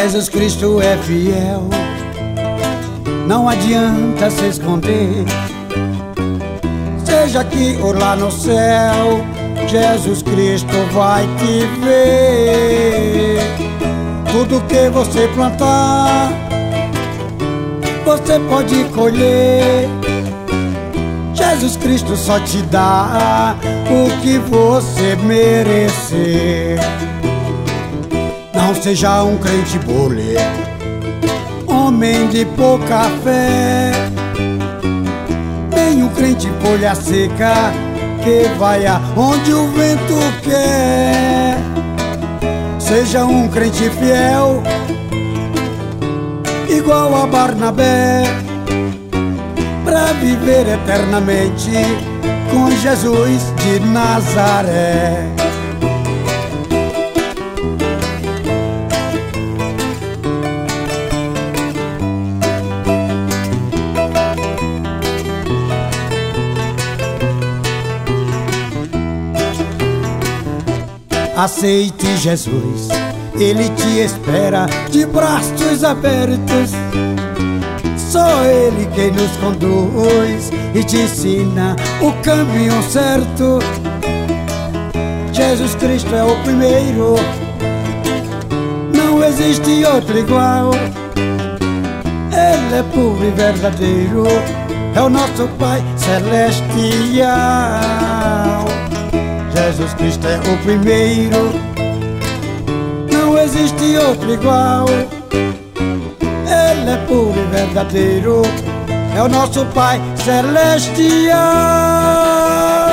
Jesus Cristo é fiel, não adianta se esconder. Seja aqui ou lá no céu, Jesus Cristo vai te ver. Tudo que você plantar, você pode colher. Jesus Cristo só te dá o que você merecer. Não seja um crente bolê, homem de pouca fé, nem um crente folha seca que vai aonde o vento quer. Seja um crente fiel, igual a Barnabé, pra viver eternamente com Jesus de Nazaré. Aceite Jesus, Ele te espera de braços abertos. Só Ele quem nos conduz e te ensina o caminho certo. Jesus Cristo é o primeiro, não existe outro igual. Ele é puro e verdadeiro, é o nosso Pai celestial. Jesus Cristo é o primeiro, não existe outro igual. Ele é puro e verdadeiro, é o nosso Pai celestial.